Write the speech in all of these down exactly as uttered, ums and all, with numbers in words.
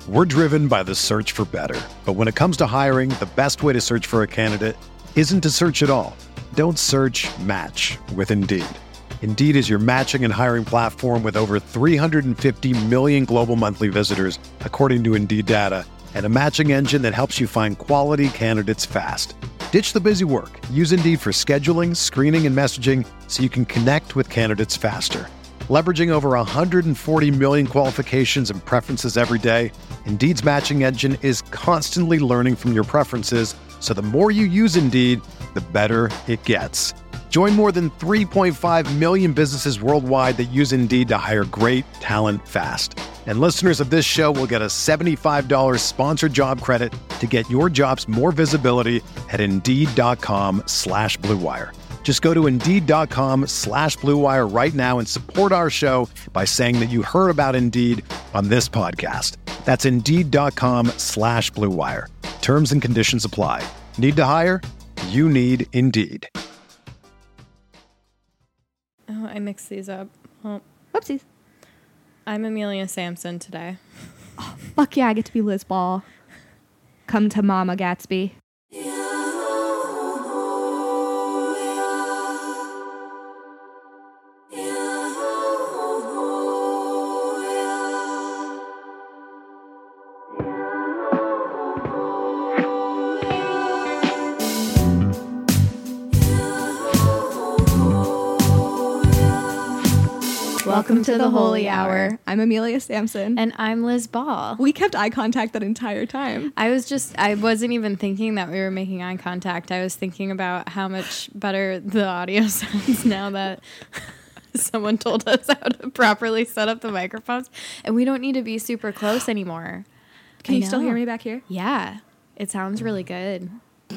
We're driven by the search for better. But when it comes to hiring, the best way to search for a candidate isn't to search at all. Don't search, match with Indeed. Indeed is your matching and hiring platform with over three hundred fifty million global monthly visitors, according to Indeed data, and a matching engine that helps you find quality candidates fast. Ditch the busy work. Use Indeed for scheduling, screening, and messaging so you can connect with candidates faster. Leveraging over one hundred forty million qualifications and preferences every day, Indeed's matching engine is constantly learning from your preferences, so the more you use Indeed, the better it gets. Join more than three point five million businesses worldwide that use Indeed to hire great talent fast. And listeners of this show will get a seventy-five dollars sponsored job credit to get your jobs more visibility at Indeed.com slash Blue Wire. Just go to Indeed.com slash Blue Wire right now and support our show by saying that you heard about Indeed on this podcast. That's Indeed.com slash Blue Wire. Terms and conditions apply. Need to hire? You need Indeed. Oh, I mixed these up. Well, Whoopsies. I'm Amelia Sampson today. Oh, fuck yeah, I get to be Liz Ball. Come to Mama Gatsby. Welcome to the Holy Hour. I'm Amelia Sampson. And I'm Liz Ball. We kept eye contact that entire time. I was just, I wasn't even thinking that we were making eye contact. I was thinking about how much better the audio sounds now that someone told us how to properly set up the microphones. And we don't need to be super close anymore. Can I you know. still hear me back here? Yeah. It sounds really good.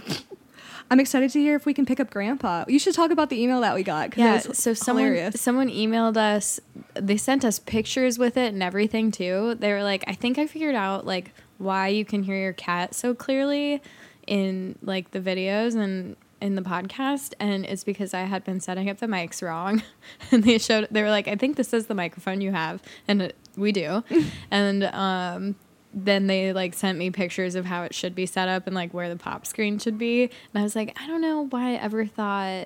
I'm excited to hear if we can pick up Grandpa. You should talk about the email that we got. 'Cause Yeah, it was so someone hilarious. someone emailed us. They sent us pictures with it and everything too. They were like, I think I figured out like why you can hear your cat so clearly in like the videos and in the podcast, and it's because I had been setting up the mics wrong. And they showed, they were like, I think this is the microphone you have, and it, we do. And um then they like sent me pictures of how it should be set up and like where the pop screen should be. And I was like, I don't know why I ever thought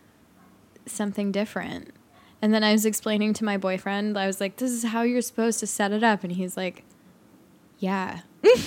something different. And then I was explaining to my boyfriend, I was like, this is how you're supposed to set it up. And he's like, yeah,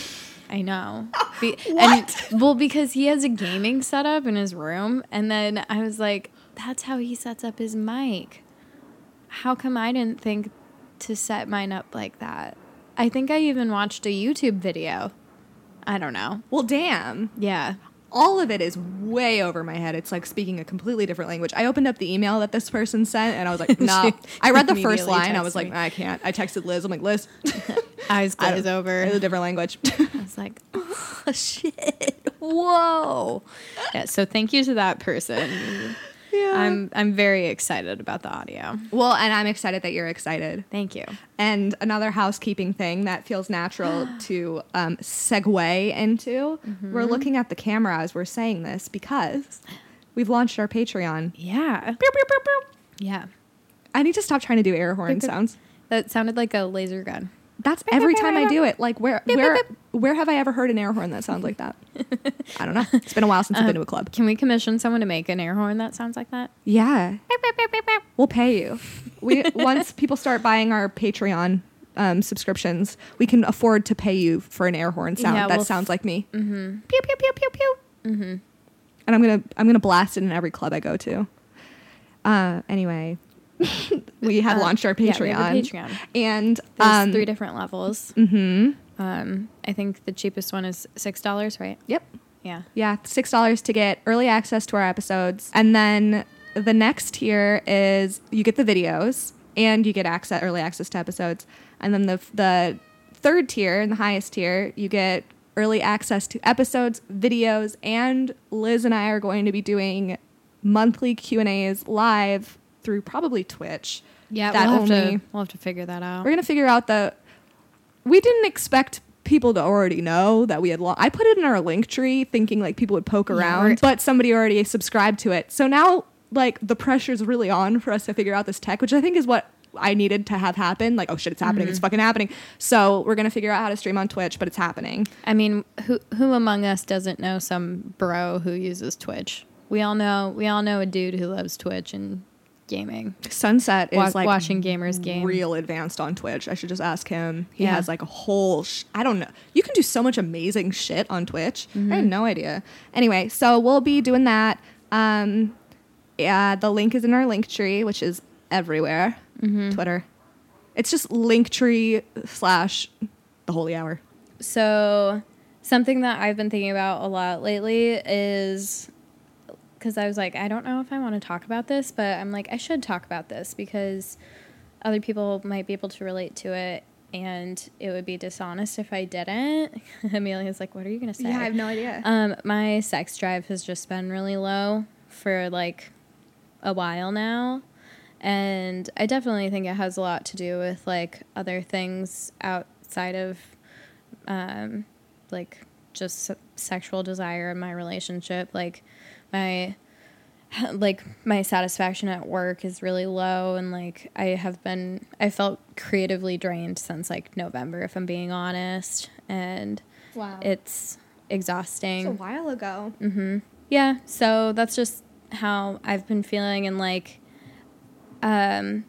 I know. Be- What? And, well, because he has a gaming setup in his room. And then I was like, that's how he sets up his mic. How come I didn't think to set mine up like that? I think I even watched a YouTube video. I don't know. Well, damn. Yeah. All of it is way over my head. It's like speaking a completely different language. I opened up the email that this person sent, and I was like, no. Nah. I read the first immediately line. I was texted like, me. nah, I can't. I texted Liz. I'm like, Liz. Eyes I glaze don't- over. It's a different language. I was like, oh, shit. Whoa. Yeah, so thank you to that person. Yeah. I'm I'm very excited about the audio. Well, and I'm excited that you're excited. Thank you. And another housekeeping thing that feels natural to um, segue into, Mm-hmm. we're looking at the camera as we're saying this because we've launched our Patreon. Yeah. Pew, pew, pew, pew. Yeah. I need to stop trying to do air horn Pew, pew. sounds. That sounded like a laser gun. That's every time I do it. Like where where where have I ever heard an air horn that sounds like that? I don't know. It's been a while since I've been to a club. Can we commission someone to make an air horn that sounds like that? Yeah. We'll pay you. We once people start buying our Patreon um, subscriptions, we can afford to pay you for an air horn sound Yeah, that we'll sounds like me. Mm-hmm. Pew pew pew pew pew. Mm-hmm. And I'm gonna I'm gonna blast it in every club I go to. Uh, anyway, we have Uh, launched our yeah, Patreon. we have a Patreon. And There's um, three different levels. Mm-hmm. Um, I think the cheapest one is six dollars, right? Yep. Yeah. Yeah, six dollars to get early access to our episodes, and then the next tier is you get the videos and you get access early access to episodes, and then the the third tier and the highest tier you get early access to episodes, videos, and Liz and I are going to be doing monthly Q and A's live through probably Twitch. Yeah, That we'll have only- to we'll have to figure that out. We're gonna figure out the. We didn't expect people to already know that we had. Lo- I put it in our link tree, thinking like people would poke Yeah, around, we're- but somebody already subscribed to it. So now, like the pressure's really on for us to figure out this tech, which I think is what I needed to have happen. Like, oh shit, it's happening. Mm-hmm. It's fucking happening. So we're going to figure out how to stream on Twitch, but it's happening. I mean, who who among us doesn't know some bro who uses Twitch? We all know, we all know a dude who loves Twitch and gaming. Sunset is Wa- like watching gamers game. Real advanced on Twitch. I should just ask him. He yeah. has like a whole, sh- I don't know. You can do so much amazing shit on Twitch. Mm-hmm. I had no idea. Anyway, so we'll be doing that. Um, yeah, the link is in our link tree, which is everywhere. Mm-hmm. Twitter. It's just Linktree slash the Holy Hour. So something that I've been thinking about a lot lately is, because I was like, I don't know if I want to talk about this, but I'm like, I should talk about this because other people might be able to relate to it, and it would be dishonest if I didn't. Amelia's like, what are you going to say? Yeah, I have no idea. Um, my sex drive has just been really low for like a while now. And I definitely think it has a lot to do with like other things outside of um, like just se- sexual desire in my relationship. Like my like my satisfaction at work is really low, and like I have been I felt creatively drained since like November, if I'm being honest, and wow, it's exhausting. It's a while ago. Mm-hmm. Yeah, so that's just how I've been feeling, and like um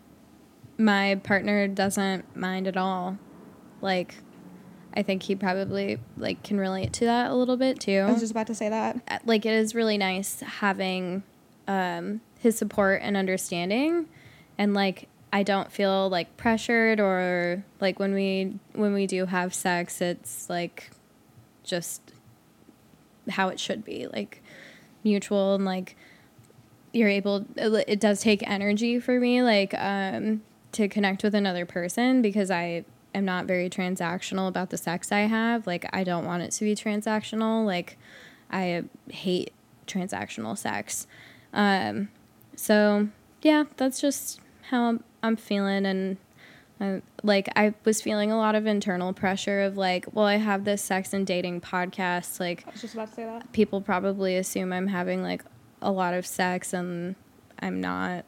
my partner doesn't mind at all. Like I think he probably like can relate to that a little bit too. I was just about to say that. Like it is really nice having um his support and understanding, and like I don't feel like pressured, or like when we when we do have sex, it's like just how it should be, like mutual, and like you're able, it does take energy for me, like, um, to connect with another person, because I am not very transactional about the sex I have. Like, I don't want it to be transactional. Like, I hate transactional sex. Um, so yeah, that's just how I'm, I'm feeling. And uh, like, I was feeling a lot of internal pressure of like, well, I have this sex and dating podcast. Like, I was just about to say that. People probably assume I'm having like a lot of sex, and I'm not.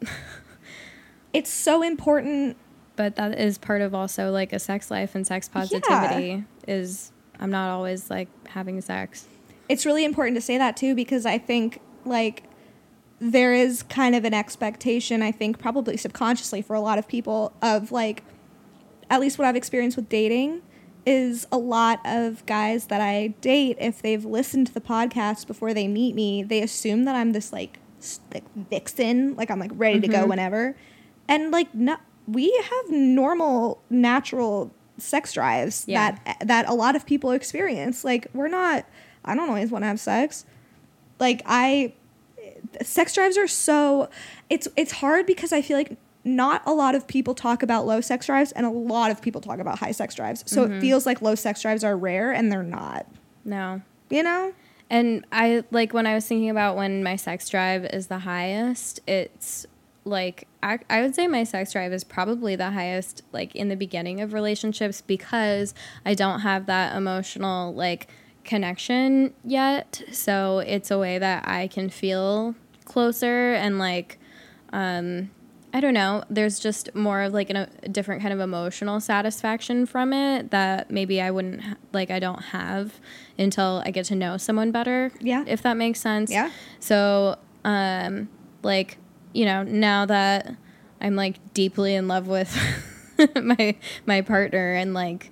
It's so important, but that is part of also like a sex life and sex positivity. Yeah. Is I'm not always like having sex. It's really important to say that too, because I think like there is kind of an expectation, I think probably subconsciously for a lot of people, of like, at least what I've experienced with dating is a lot of guys that I date, if they've listened to the podcast before they meet me, they assume that I'm this like, like vixen, like I'm like ready mm-hmm. to go whenever. And like, no, we have normal, natural sex drives yeah. that that a lot of people experience. Like, we're not, I don't always want to have sex. Like, I, sex drives are so, it's it's hard because I feel like not a lot of people talk about low sex drives, and a lot of people talk about high sex drives. So mm-hmm. it feels like low sex drives are rare, and they're not. No. You know? And I, like, when I was thinking about when my sex drive is the highest, it's like, I, I would say my sex drive is probably the highest, like, in the beginning of relationships, because I don't have that emotional, like, connection yet. So it's a way that I can feel closer, and, like, um... I don't know, there's just more of like an, a different kind of emotional satisfaction from it that maybe I wouldn't, ha- like I don't have until I get to know someone better. Yeah. If that makes sense. Yeah. So, um, like, you know, now that I'm like deeply in love with my, my partner, and like,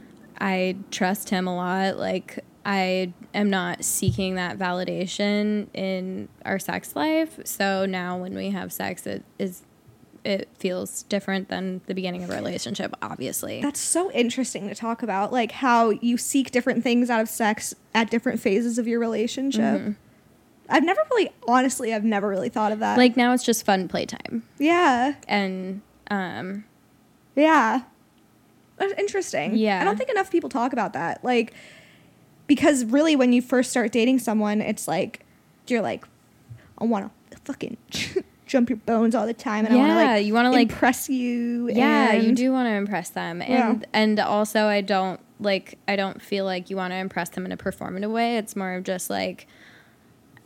I trust him a lot, like, I am not seeking that validation in our sex life. So now when we have sex, it is, it feels different than the beginning of a relationship, obviously. That's so interesting to talk about, like how you seek different things out of sex at different phases of your relationship. Mm-hmm. I've never really, honestly, I've never really thought of that. Like, now it's just fun playtime. Yeah. And, um... yeah. That's interesting. Yeah. I don't think enough people talk about that. Like, because really when you first start dating someone, it's like, you're like, I want to fucking... jump your bones all the time, and yeah, I want to like you want to like impress you. Yeah, and you do want to impress them, and yeah. and also I don't like I don't feel like you want to impress them in a performative way. It's more of just like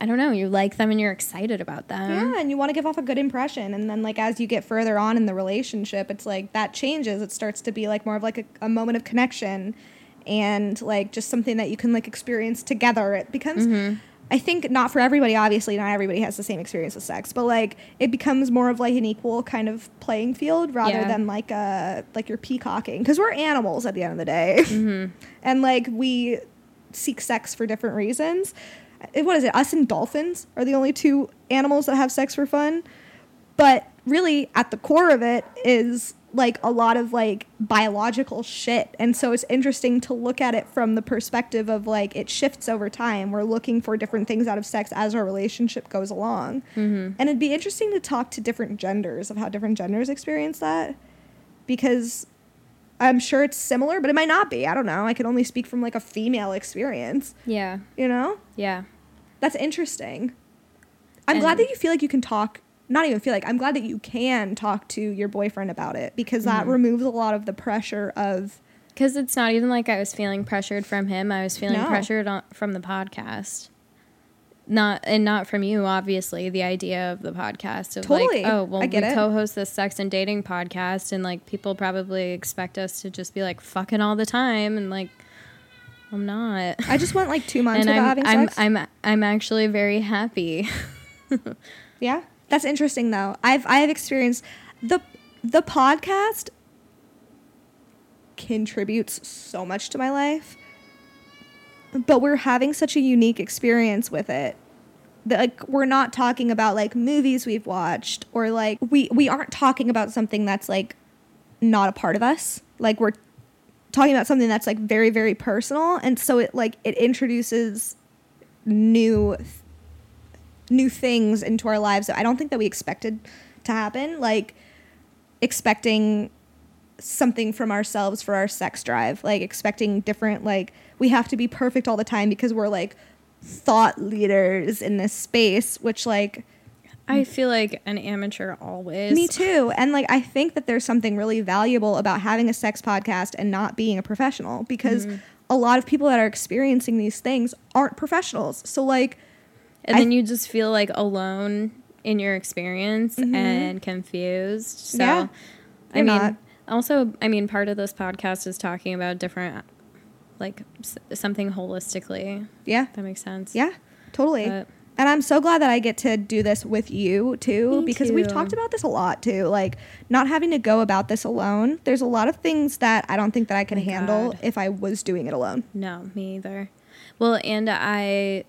I don't know, you like them and you're excited about them. Yeah, and you want to give off a good impression. And then, like, as you get further on in the relationship, it's like that changes. It starts to be like more of like a, a moment of connection and like just something that you can like experience together. It becomes, mm-hmm. I think, not for everybody, obviously, not everybody has the same experience with sex, but like it becomes more of like an equal kind of playing field rather yeah. than like a, like you're peacocking. Because we're animals at the end of the day. Mm-hmm. And like we seek sex for different reasons. What is it? Us and dolphins are the only two animals that have sex for fun. But really, at the core of it is like a lot of like biological shit. And so it's interesting to look at it from the perspective of like it shifts over time. We're looking for different things out of sex as our relationship goes along. Mm-hmm. And it'd be interesting to talk to different genders of how different genders experience that. Because I'm sure it's similar, but it might not be. I don't know. I can only speak from like a female experience. Yeah. You know? Yeah. That's interesting. I'm and glad that you feel like you can talk, not even feel like, I'm glad that you can talk to your boyfriend about it because that mm-hmm. removes a lot of the pressure of. Because it's not even like I was feeling pressured from him. I was feeling no. pressured on, from the podcast. Not and not from you, obviously, the idea of the podcast of totally. like, oh, well, I get we it. co-host this sex and dating podcast and like people probably expect us to just be like fucking all the time and like I'm not. I just went like two months and without I'm, having I'm, sex. I'm I'm I'm actually very happy. Yeah, that's interesting though. I've I've experienced the the podcast contributes so much to my life. But we're having such a unique experience with it. That, like, we're not talking about like movies we've watched or like we we aren't talking about something that's like not a part of us. Like we're talking about something that's like very very personal, and so it like it introduces new new things into our lives that I don't think that we expected to happen. Like expecting something from ourselves for our sex drive, like expecting different, like we have to be perfect all the time because we're like thought leaders in this space, which like I feel like an amateur always. Me too. And like I think that there's something really valuable about having a sex podcast and not being a professional because mm-hmm. a lot of people that are experiencing these things aren't professionals. So like and then I, you just feel like alone in your experience mm-hmm. and confused. So yeah, I mean not. Also, I mean, part of this podcast is talking about different, like, s- something holistically. Yeah. That makes sense. Yeah, totally. But and I'm so glad that I get to do this with you, too, because too. We've talked about this a lot, too. Like, not having to go about this alone. There's a lot of things that I don't think that I could oh handle God. If I was doing it alone. No, me either. Well, and I...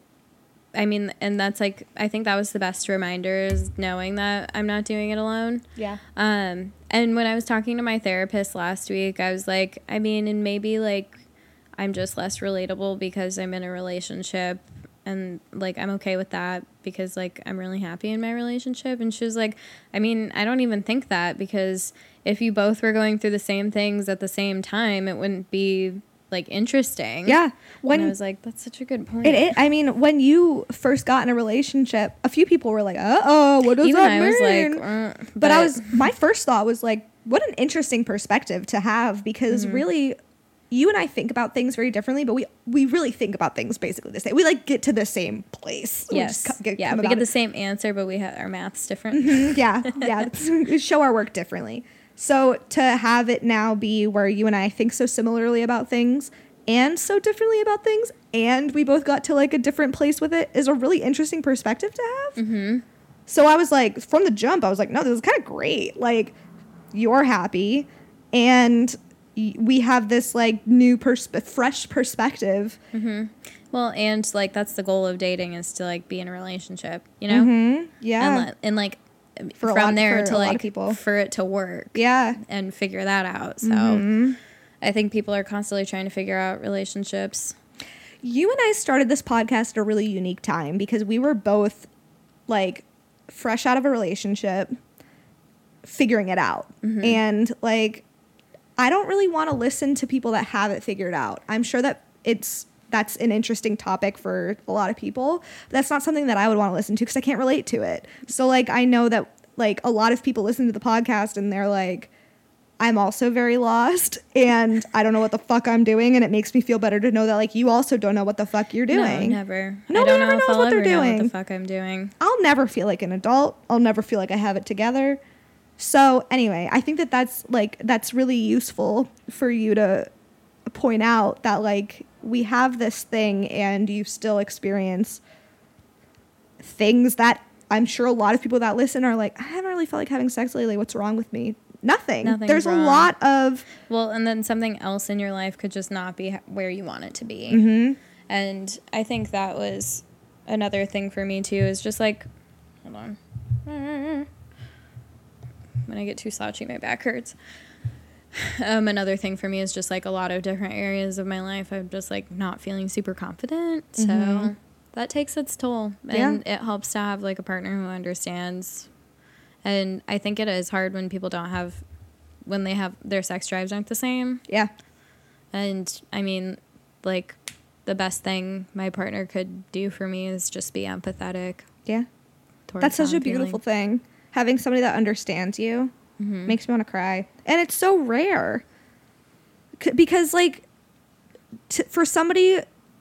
I mean, and that's like, I think that was the best reminder is knowing that I'm not doing it alone. Yeah. Um, and when I was talking to my therapist last week, I was like, I mean, and maybe like I'm just less relatable because I'm in a relationship and like I'm okay with that because like I'm really happy in my relationship. And she was like, I mean, I don't even think that because if you both were going through the same things at the same time, it wouldn't be like interesting. Yeah. When and I was like, that's such a good point. It, it I mean, when you first got in a relationship, a few people were like, uh oh, what does Even that I mean? was like, uh, but, but I was my first thought was like, what an interesting perspective to have because mm-hmm. really you and I think about things very differently, but we we really think about things basically the same. We like get to the same place. Yes. We just get, yeah, we get the it. same answer, but we have our math's different. Mm-hmm. Yeah. Yeah. We show our work differently. So to have it now be where you and I think so similarly about things and so differently about things, and we both got to like a different place with it is a really interesting perspective to have. Mm-hmm. So I was like, from the jump, I was like, no, this is kind of great. Like, you're happy, and y- we have this like new, pers- fresh perspective. Mm-hmm. Well, and like that's the goal of dating is to like be in a relationship, you know? Mm-hmm. Yeah. And, and like for from lot, there for to like people. for it to work. Yeah. And figure that out. So. Mm-hmm. I think people are constantly trying to figure out relationships. You and I started this podcast at a really unique time because we were both like fresh out of a relationship, figuring it out. Mm-hmm. And like, I don't really want to listen to people that have it figured out. I'm sure that it's, that's an interesting topic for a lot of people. But that's not something that I would want to listen to because I can't relate to it. So like, I know that like a lot of people listen to the podcast and they're like, I'm also very lost and I don't know what the fuck I'm doing, and it makes me feel better to know that like you also don't know what the fuck you're doing. No, never. Nobody I don't ever know if knows I'll what they're ever know doing. what the fuck I'm doing. I'll never feel like an adult. I'll never feel like I have it together. So anyway, I think that that's like that's really useful for you to point out that like we have this thing and you still experience things that I'm sure a lot of people that listen are like, I haven't really felt like having sex lately. What's wrong with me? Nothing. Nothing's There's wrong. a lot of... Well, and then something else in your life could just not be where you want it to be. Mm-hmm. And I think that was another thing for me, too, is just like... Hold on. When I get too slouchy, my back hurts. Um, another thing for me is just like a lot of different areas of my life. I'm just like not feeling super confident. So Mm-hmm. that takes its toll. And yeah. It helps to have like a partner who understands. And I think it is hard when people don't have, when they have, their sex drives aren't the same. Yeah. And I mean, like, the best thing my partner could do for me is just be empathetic. Yeah. towards That's such how a I'm beautiful feeling. thing. Having somebody that understands you Mm-hmm. makes me want to cry. And it's so rare. C- because, like, t- for somebody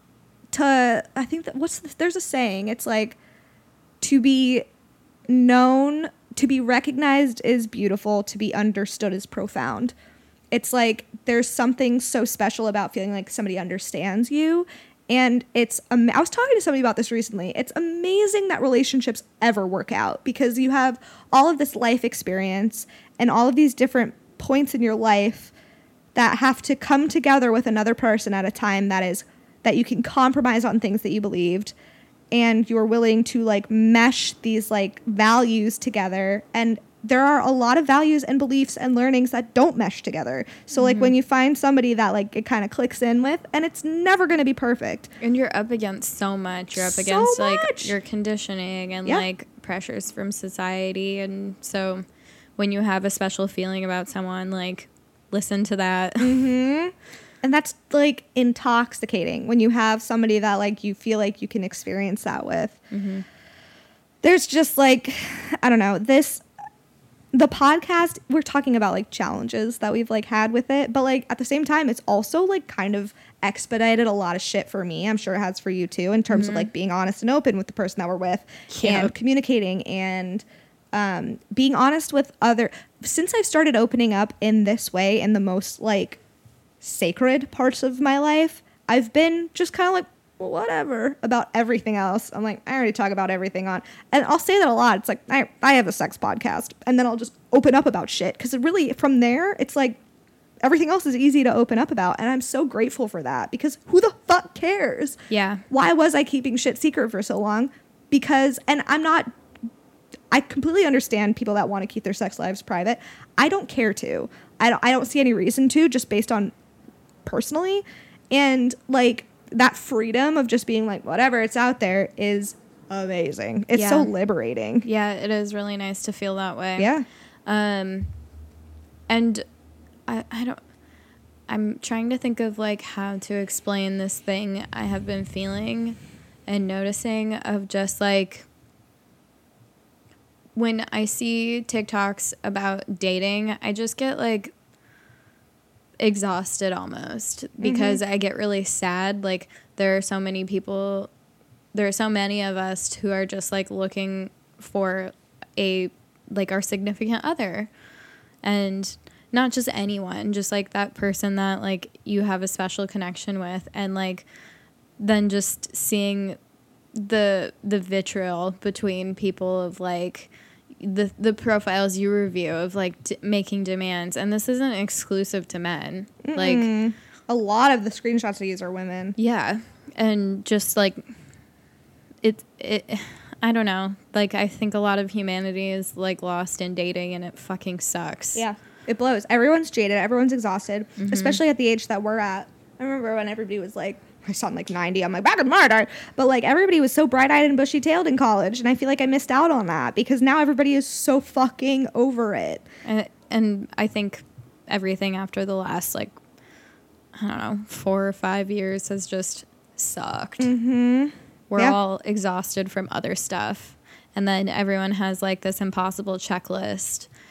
to, I think that, what's, the, there's a saying, it's like, to be known, to be recognized is beautiful, to be understood is profound. It's like, there's something so special about feeling like somebody understands you. And it's, um, I was talking to somebody about this recently. It's amazing that relationships ever work out because you have all of this life experience and all of these different points in your life that have to come together with another person at a time that is, that you can compromise on things that you believed and you're willing to like mesh these like values together. And there are a lot of values and beliefs and learnings that don't mesh together. So, like, mm-hmm. when you find somebody that, like, it kind of clicks in with, and it's never going to be perfect. And you're up against so much. You're up so against, much. like, your conditioning and, yeah. like, pressures from society. And so when you have a special feeling about someone, like, listen to that. Mm-hmm. And that's, like, intoxicating when you have somebody that, like, you feel like you can experience that with. Mm-hmm. There's just, like, I don't know, this... The podcast, we're talking about, like, challenges that we've, like, had with it. But, like, at the same time, it's also, like, kind of expedited a lot of shit for me. I'm sure it has for you, too, in terms mm-hmm. of, like, being honest and open with the person that we're with. Yeah. And communicating and um, being honest with other... Since I've started opening up in this way in the most, like, sacred parts of my life, I've been just kind of, like, well, whatever about everything else. I'm like, I already talk about everything on, and I'll say that a lot. It's like, I, I have a sex podcast, and then I'll just open up about shit. Cause it really, from there, it's like everything else is easy to open up about. And I'm so grateful for that because who the fuck cares? Yeah. Why was I keeping shit secret for so long? Because, and I'm not, I completely understand people that want to keep their sex lives private. I don't care to, I don't, I don't see any reason to, just based on personally. And like, that freedom of just being like, whatever, it's out there is amazing. It's yeah. so liberating. Yeah, it is really nice to feel that way. Yeah. Um, and I, I don't, I'm trying to think of like how to explain this thing I have been feeling and noticing of just like, when I see TikToks about dating, I just get like exhausted almost because mm-hmm. I get really sad. Like there are so many people, there are so many of us who are just like looking for a, like our significant other, and not just anyone, just like that person that like you have a special connection with. And like, then just seeing the, the vitriol between people of like, the the profiles you review of like d- making demands, and this isn't exclusive to men. Mm-mm. Like a lot of the screenshots I use are women. Yeah, and just like it it I don't know, like I think a lot of humanity is like lost in dating, and it fucking sucks. Yeah, it blows. Everyone's jaded, everyone's exhausted, mm-hmm. especially at the age that we're at. I remember when everybody was like, I sound like ninety. I'm like, back in March. But, like, everybody was so bright-eyed and bushy-tailed in college. And I feel like I missed out on that because now everybody is so fucking over it. And, and I think everything after the last, like, I don't know, four or five years has just sucked. Mm-hmm. We're yeah. all exhausted from other stuff. And then everyone has, like, this impossible checklist.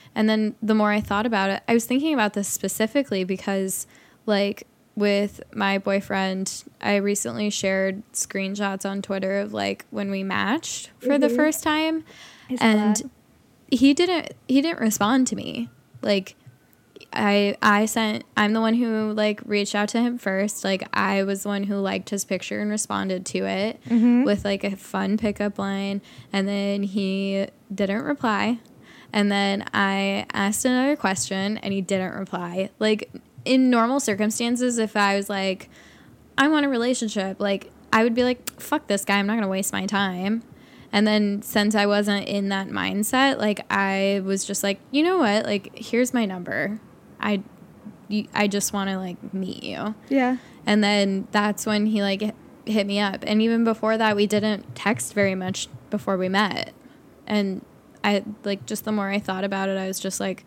And then the more I thought about it, I was thinking about this specifically because, like, with my boyfriend, I recently shared screenshots on Twitter of, like, when we matched for mm-hmm. the first time. And that. he didn't he didn't respond to me. Like, I I sent I'm the one who, like, reached out to him first. Like, I was the one who liked his picture and responded to it mm-hmm. with, like, a fun pickup line. And then he didn't reply. And then I asked another question and he didn't reply. Like, in normal circumstances, if I was like, I want a relationship, like, I would be like, fuck this guy, I'm not going to waste my time. And then since I wasn't in that mindset, like, I was just like, you know what? Like, here's my number. I, you, I just want to, like, meet you. Yeah. And then that's when he, like, hit me up. And even before that, we didn't text very much before we met. And I, like, just the more I thought about it, I was just like,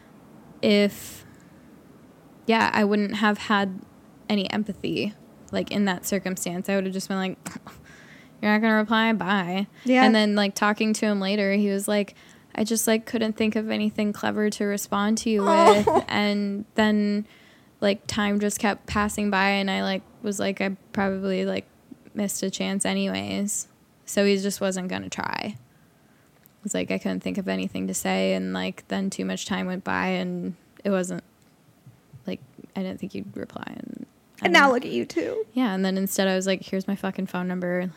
if, yeah, I wouldn't have had any empathy, like, in that circumstance. I would have just been like, you're not going to reply? Bye. Yeah. And then, like, talking to him later, he was like, I just, like, couldn't think of anything clever to respond to you oh. with. And then, like, time just kept passing by, and I, like, was like, I probably, like, missed a chance anyways. So he just wasn't going to try. It's like I couldn't think of anything to say, and, like, then too much time went by, and it wasn't, like, I didn't think you'd reply. And, and now look at you, too. Yeah, and then instead I was like, here's my fucking phone number.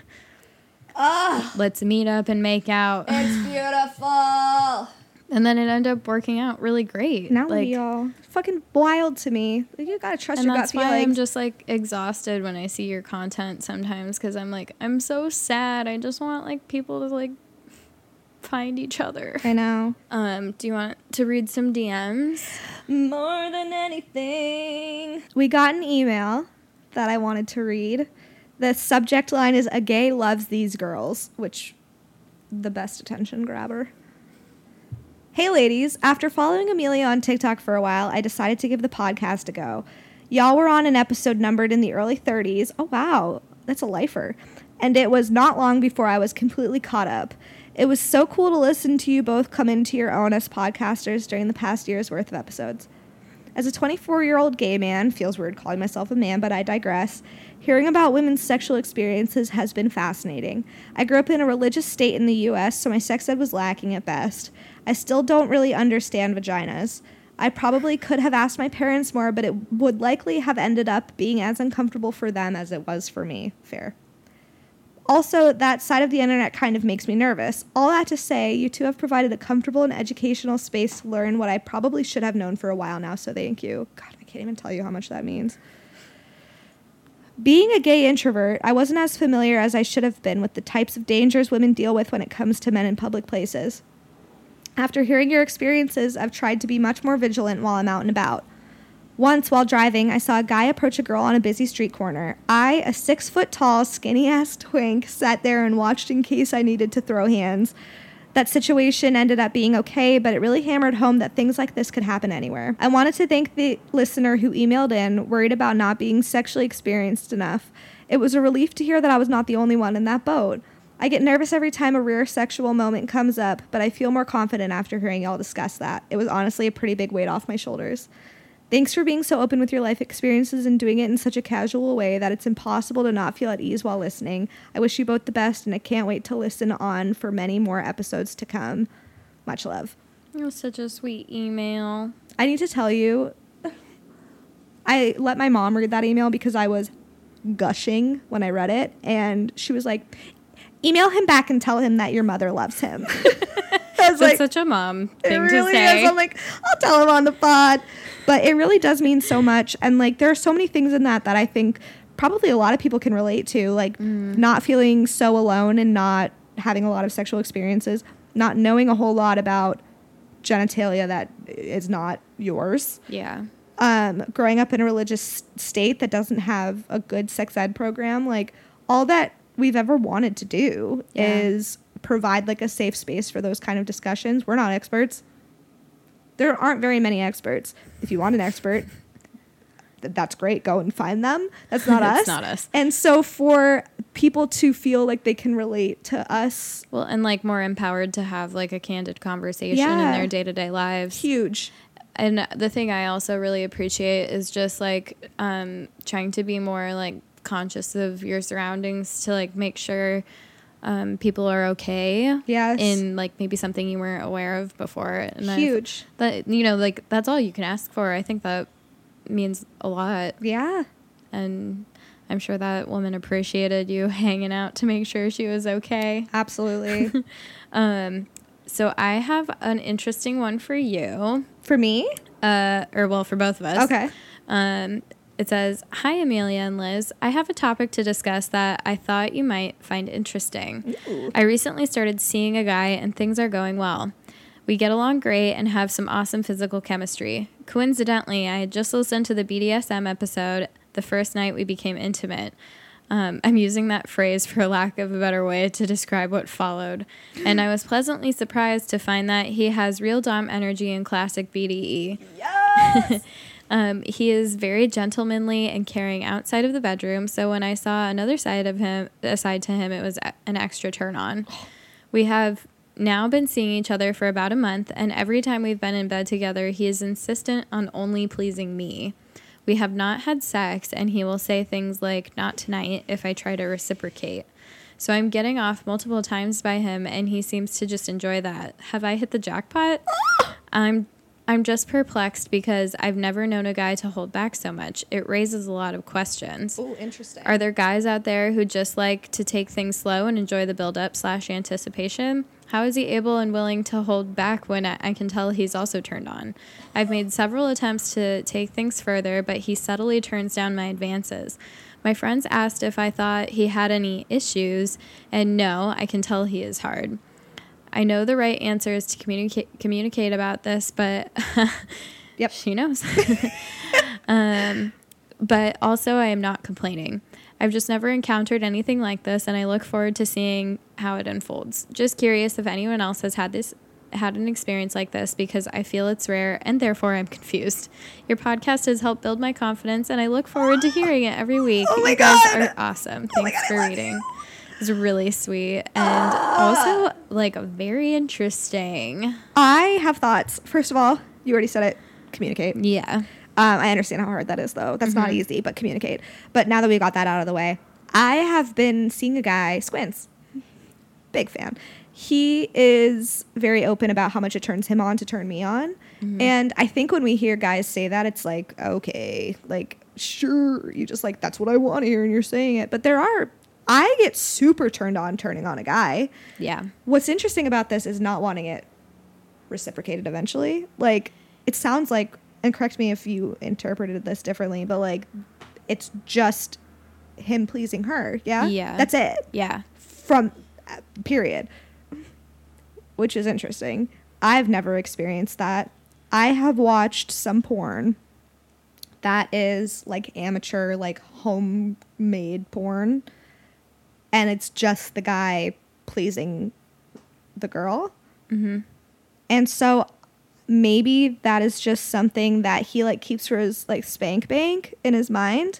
Oh, let's meet up and make out. It's beautiful. And then it ended up working out really great. Now like, y'all fucking wild to me. You gotta trust and your gut that's feelings. why I'm just, like, exhausted when I see your content sometimes, because I'm like, I'm so sad. I just want, like, people to, like, find each other. I know. Um, do you want to read some D Ms? More than anything. We got an email that I wanted to read. The subject line is, a gay loves these girls, which, the best attention grabber. Hey ladies, after following Amelia on TikTok for a while, I decided to give the podcast a go. Y'all were on an episode numbered in the early thirties. Oh wow, that's a lifer. And it was not long before I was completely caught up. It was so cool to listen to you both come into your own as podcasters during the past year's worth of episodes. As a twenty-four-year-old gay man, feels weird calling myself a man, but I digress, hearing about women's sexual experiences has been fascinating. I grew up in a religious state in the U S, so my sex ed was lacking at best. I still don't really understand vaginas. I probably could have asked my parents more, but it would likely have ended up being as uncomfortable for them as it was for me. Fair. Also, that side of the internet kind of makes me nervous. All that to say, you two have provided a comfortable and educational space to learn what I probably should have known for a while now, so thank you. God, I can't even tell you how much that means. Being a gay introvert, I wasn't as familiar as I should have been with the types of dangers women deal with when it comes to men in public places. After hearing your experiences, I've tried to be much more vigilant while I'm out and about. Once, while driving, I saw a guy approach a girl on a busy street corner. I, a six-foot-tall, skinny-ass twink, sat there and watched in case I needed to throw hands. That situation ended up being okay, but it really hammered home that things like this could happen anywhere. I wanted to thank the listener who emailed in, worried about not being sexually experienced enough. It was a relief to hear that I was not the only one in that boat. I get nervous every time a rare sexual moment comes up, but I feel more confident after hearing y'all discuss that. It was honestly a pretty big weight off my shoulders. Thanks for being so open with your life experiences and doing it in such a casual way that it's impossible to not feel at ease while listening. I wish you both the best, and I can't wait to listen on for many more episodes to come. Much love. It was such a sweet email. I need to tell you, I let my mom read that email because I was gushing when I read it, and she was like, email him back and tell him that your mother loves him. I was That's like, such a mom thing it really to say. Is. I'm like, I'll tell him on the pod. But it really does mean so much. And, like, there are so many things in that that I think probably a lot of people can relate to. Like, mm. not feeling so alone and not having a lot of sexual experiences. Not knowing a whole lot about genitalia that is not yours. Yeah. Um, growing up in a religious state that doesn't have a good sex ed program. Like, all that we've ever wanted to do yeah. is provide, like, a safe space for those kind of discussions. We're not experts. There aren't very many experts. If you want an expert, th- that's great. Go and find them. That's not us. It's not us. And so for people to feel like they can relate to us, Well, and like more empowered to have like a candid conversation Yeah. in their day-to-day lives. huge. And the thing I also really appreciate is just like um, trying to be more like conscious of your surroundings to like make sure um, people are okay. Yes. In like maybe something you weren't aware of before. And I- Huge. that, you know, like that's all you can ask for. I think that means a lot. Yeah. And I'm sure that woman appreciated you hanging out to make sure she was okay. Absolutely. Um, so I have an interesting one for you. For me? Uh, or well, for both of us. Okay. Um, it says, "Hi, Amelia and Liz. I have a topic to discuss that I thought you might find interesting. Ooh. I recently started seeing a guy and things are going well. We get along great and have some awesome physical chemistry. Coincidentally, I had just listened to the B D S M episode the first night we became intimate. Um, I'm using that phrase for lack of a better way to describe what followed. And I was pleasantly surprised to find that he has real Dom energy and classic B D E. Yes. Um, he is very gentlemanly and caring outside of the bedroom. So when I saw another side of him, aside to him, it was a- an extra turn on. We have now been seeing each other for about a month, and every time we've been in bed together, he is insistent on only pleasing me. We have not had sex, and he will say things like, "Not tonight," if I try to reciprocate. So I'm getting off multiple times by him, and he seems to just enjoy that. Have I hit the jackpot? I'm I'm just perplexed because I've never known a guy to hold back so much. It raises a lot of questions. Oh, interesting. Are there guys out there who just like to take things slow and enjoy the build-up slash anticipation? How is he able and willing to hold back when I, I can tell he's also turned on? I've made several attempts to take things further, but he subtly turns down my advances. My friends asked if I thought he had any issues, and no, I can tell he is hard. I know the right answer is to communicate communicate about this, but Yep. she knows. um, but also, I am not complaining. I've just never encountered anything like this, and I look forward to seeing how it unfolds. Just curious if anyone else has had this had an experience like this, because I feel it's rare, and therefore I'm confused. Your podcast has helped build my confidence, and I look forward to hearing it every week. Oh my you guys God. are awesome. Oh my Thanks God, I for love reading. It's really sweet and also like very interesting. I have thoughts. First of all, you already said it. Communicate. Yeah. Um, I understand how hard that is, though. That's not easy, but communicate. But now that we got that out of the way, I have been seeing a guy, Squints. Big fan. He is very open about how much it turns him on to turn me on. And I think when we hear guys say that, it's like, okay, like, sure, you just like, that's what I want to hear, and you're saying it. But there are, I get super turned on turning on a guy. Yeah. What's interesting about this is not wanting it reciprocated eventually. Like, it sounds like, and correct me if you interpreted this differently, but like, it's just him pleasing her. Yeah? Yeah. That's it. Yeah. From, uh, period. Which is interesting. I've never experienced that. I have watched some porn that is like amateur, like homemade porn. And it's just the guy pleasing the girl. Mm-hmm. And so maybe that is just something that he like keeps for his like spank bank in his mind.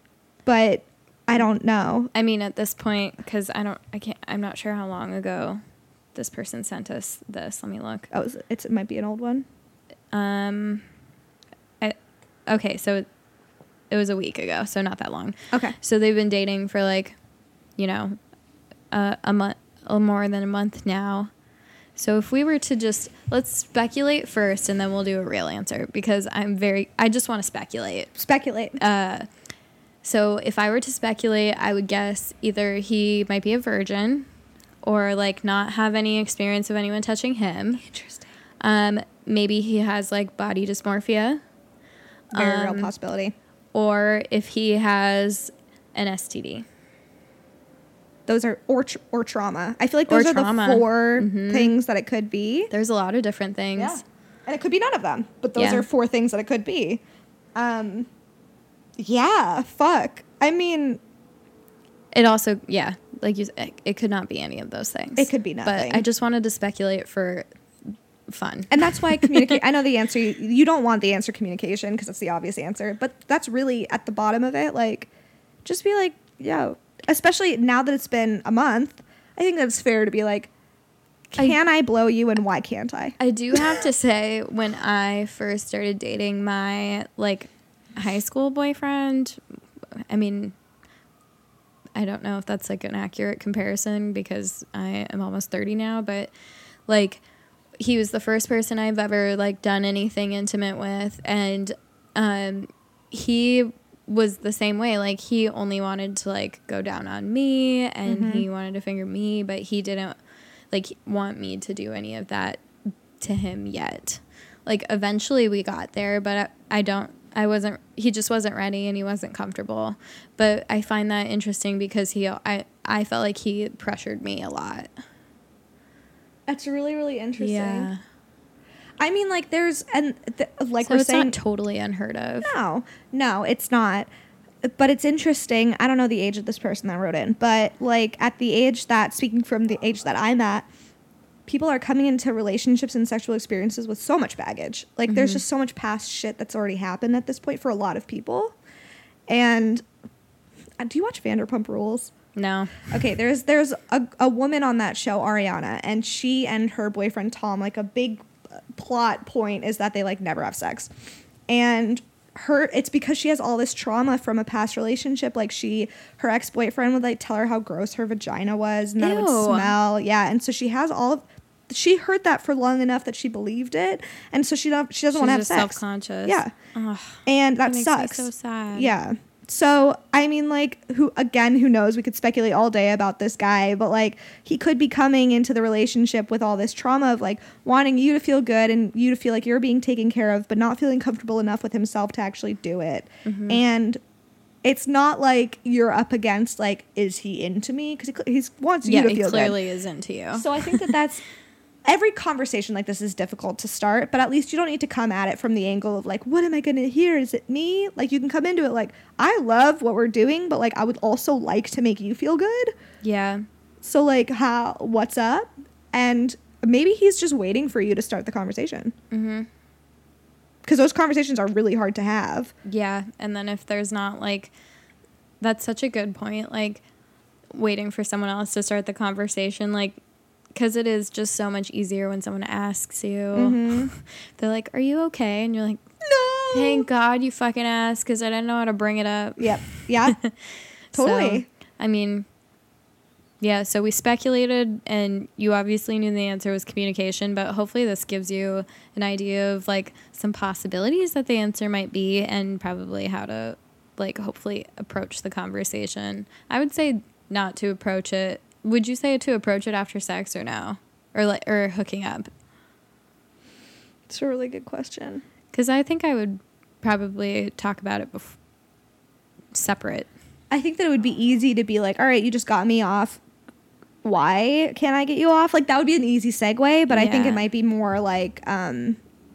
But I don't know. I mean, at this point, because I don't, I can't, I'm not sure how long ago this person sent us this. Let me look. Oh, it's, it might be an old one. Um, I, okay, so it, it was a week ago, so not that long. Okay. So they've been dating for like, you know, uh, a month, a more than a month now. So if we were to just, let's speculate first, and then we'll do a real answer, because I'm very, I just want to speculate. Speculate. Uh, so if I were to speculate, I would guess either he might be a virgin, or like not have any experience of anyone touching him. Interesting. Um, maybe he has like body dysmorphia. Very um, real possibility. Or if he has an S T D. Those are, or, tr- or trauma. I feel like Or those are trauma. the four Mhm. things that it could be. There's a lot of different things. Yeah. And it could be none of them, but those Yeah. are four things that it could be. Um, yeah, fuck. I mean, It also, yeah, like you said, it could not be any of those things. It could be nothing. But I just wanted to speculate for fun. And that's why communicate. I know the answer. You, you don't want the answer communication because that's the obvious answer. But that's really at the bottom of it. Like, just be like, yo. Especially now that it's been a month, I think that's fair to be like, can I, I blow you and why can't I? I do have to say, when I first started dating my like high school boyfriend, I mean, I don't know if that's like an accurate comparison because I am almost thirty now, but like he was the first person I've ever like done anything intimate with, and um he was the same way. Like he only wanted to like go down on me, and mm-hmm. he wanted to finger me, but he didn't like want me to do any of that to him yet. Like eventually we got there, but I, I don't I wasn't he just wasn't ready and he wasn't comfortable. But I find that interesting because he I I felt like he pressured me a lot. That's really, really interesting. Yeah. I mean, like, there's, and th- like so we're it's saying. It's not totally unheard of. No, no, it's not. But it's interesting. I don't know the age of this person that wrote in, but, like, at the age that, speaking from the age that I'm at, people are coming into relationships and sexual experiences with so much baggage. Like, mm-hmm. there's just so much past shit that's already happened at this point for a lot of people. And uh, do you watch Vanderpump Rules? No. Okay, there's there's a, a woman on that show, Ariana, and she and her boyfriend, Tom, like, a big plot point is that they like never have sex, and her it's because she has all this trauma from a past relationship. Like she her ex-boyfriend would like tell her how gross her vagina was and that it would smell. Yeah, and so she has all of she heard that for long enough that she believed it, and so she don't she doesn't want to have sex. Self-conscious. Yeah. Ugh, and that, that makes sucks. Me so sad. Yeah. So, I mean, like, who, again, who knows? We could speculate all day about this guy, but, like, he could be coming into the relationship with all this trauma of, like, wanting you to feel good and you to feel like you're being taken care of, but not feeling comfortable enough with himself to actually do it. Mm-hmm. And it's not like you're up against, like, is he into me? Because he, he wants yeah, you to feel good. Yeah, he clearly is into you. So I think that that's... Every conversation like this is difficult to start, but at least you don't need to come at it from the angle of like, what am I going to hear? Is it me? Like, you can come into it like, I love what we're doing, but like, I would also like to make you feel good. Yeah. So like, how, what's up? And maybe he's just waiting for you to start the conversation. Mm-hmm. Because those conversations are really hard to have. Yeah. And then if there's not like, that's such a good point. Like waiting for someone else to start the conversation, like, because it is just so much easier when someone asks you. Mm-hmm. They're like, are you okay? And you're like, no. Thank God you fucking asked because I didn't know how to bring it up. Yep. Yeah. Totally. So, I mean, yeah, so we speculated and you obviously knew the answer was communication, but hopefully this gives you an idea of like some possibilities that the answer might be and probably how to like hopefully approach the conversation. I would say not to approach it. Would you say to approach it after sex or no? Or like or hooking up? It's a really good question. Because I think I would probably talk about it bef- separate. I think that it would be easy to be like, all right, you just got me off. Why can't I get you off? Like, that would be an easy segue, but yeah. I think it might be more like, um,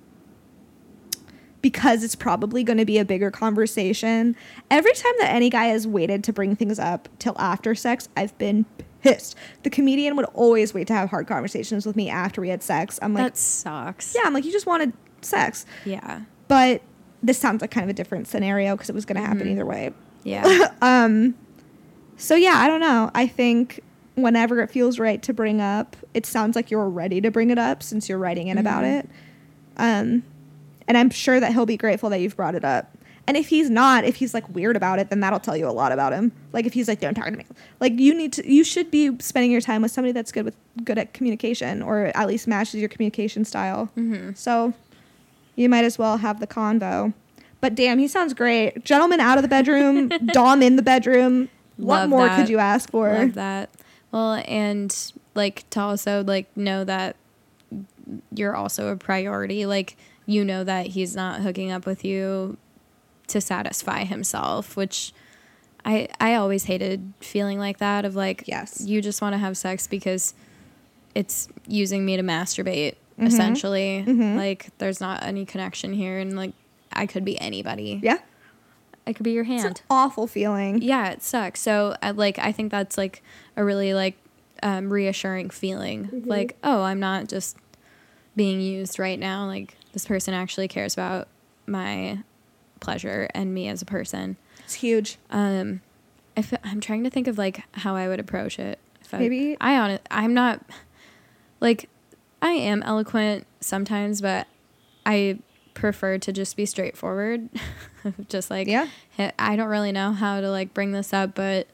because it's probably going to be a bigger conversation. Every time that any guy has waited to bring things up till after sex, I've been pissed. The comedian would always wait to have hard conversations with me after we had sex. I'm like, that sucks. Yeah, I'm like, you just wanted sex. Yeah. But this sounds like kind of a different scenario because it was going to happen mm-hmm. either way. Yeah. um. So yeah, I don't know. I think whenever it feels right to bring up, it sounds like you're ready to bring it up since you're writing in mm-hmm. about it. Um, and I'm sure that he'll be grateful that you've brought it up. And if he's not, if he's like weird about it, then that'll tell you a lot about him. Like if he's like, don't talk to me. Like you need to, you should be spending your time with somebody that's good with good at communication or at least matches your communication style. Mm-hmm. So you might as well have the convo. But damn, he sounds great. Gentleman out of the bedroom, Dom in the bedroom. What Love more that. could you ask for? Love that. Well, and like to also like know that you're also a priority. Like you know that he's not hooking up with you to satisfy himself, which I I always hated feeling like that of like, yes, you just want to have sex because it's using me to masturbate, mm-hmm. essentially. Mm-hmm. Like there's not any connection here, and like I could be anybody. Yeah. I could be your hand. It's an awful feeling. Yeah, it sucks. So I like I think that's like a really like um, reassuring feeling. Mm-hmm. Like, oh, I'm not just being used right now. Like, this person actually cares about my pleasure and me as a person. It's huge. Um, if I'm trying to think of like how I would approach it. If Maybe I, I on it, I'm not like I am eloquent sometimes, but I prefer to just be straightforward. Just like, yeah, I don't really know how to like bring this up, but